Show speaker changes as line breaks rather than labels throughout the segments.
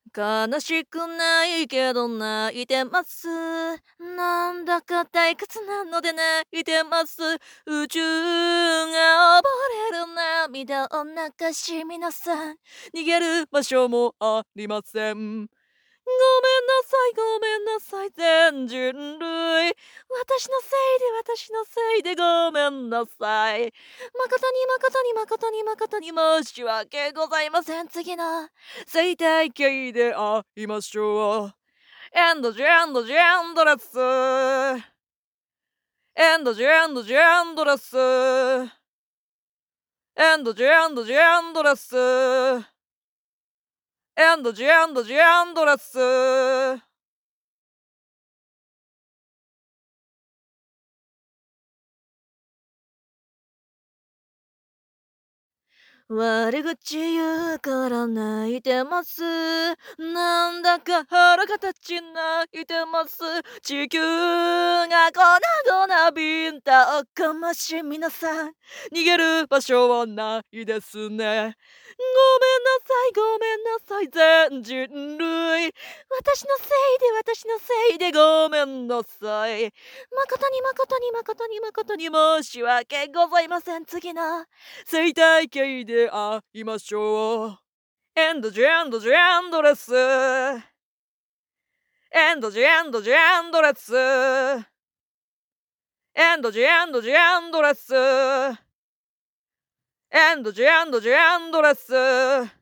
悲しくないけど泣いてます。なんだか退屈なので泣いてます。宇宙が溺れる涙を流し皆さん逃げる場所もありません。ごめんなさい、ごめんなさい、全人類。私のせいでごめんなさい。誠に申し訳ございません。次の生態系で会いましょう。エンドジェンドジェンドレス。エンドジェンドジェンドレス。エンドジェンドジェンドレス。エンドジェンドジェンドレス。悪口言うから泣いてます。なんだか腹形泣いてます。地球が粉々ビンタをかまし皆さん逃げる場所はないですね。ごめんなさい全人類。私のせいでごめんなさい。誠に申し訳ございません。次の生態系で会いましょう。エンドジェンドジェンドレス。エンドジェンドジェンドレス。エンドジェンドジェンドレス。エンドジェンドジェンドレス。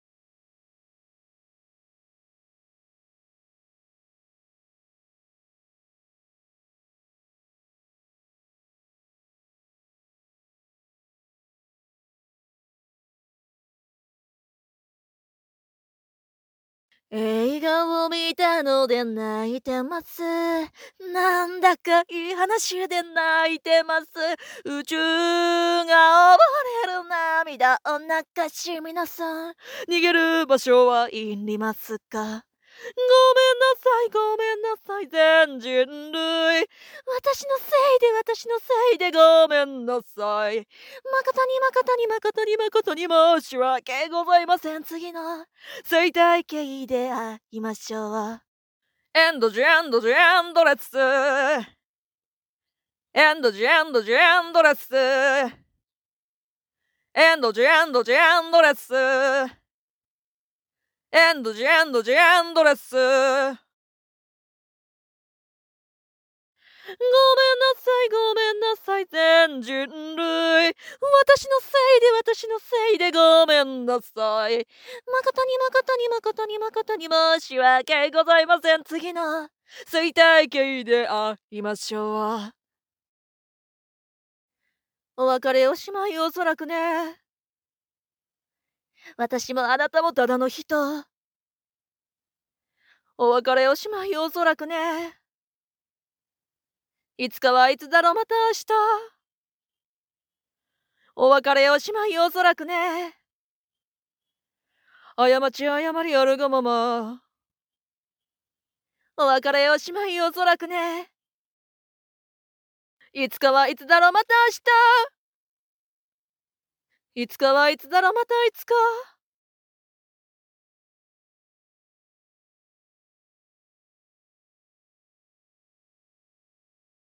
映画を見たので泣いてます。なんだかいい話で泣いてます。宇宙が溺れる涙を流し皆さん逃げる場所はいりますか。ごめんなさい全人類。私のせいでごめんなさい。誠に申し訳ございません。次の生態系で会いましょう。エンドジェンドジェンドレス。エンドジェンドジェンドレス。エンドジェンドジェンドレス。エンドジェンドジェンドレス。ごめんなさい全人類。私のせいでごめんなさい。誠に申し訳ございません。次の生態系で会いましょう。お別れおしまいおそらくね。私もあなたもただの人。お別れおしまいおそらくね。いつかはいつだろうまた明日。お別れおしまいおそらくね。過ち謝りあるがまま。お別れおしまいおそらくね。いつかはいつだろうまた明日。いつかはいつだろうまたいつか。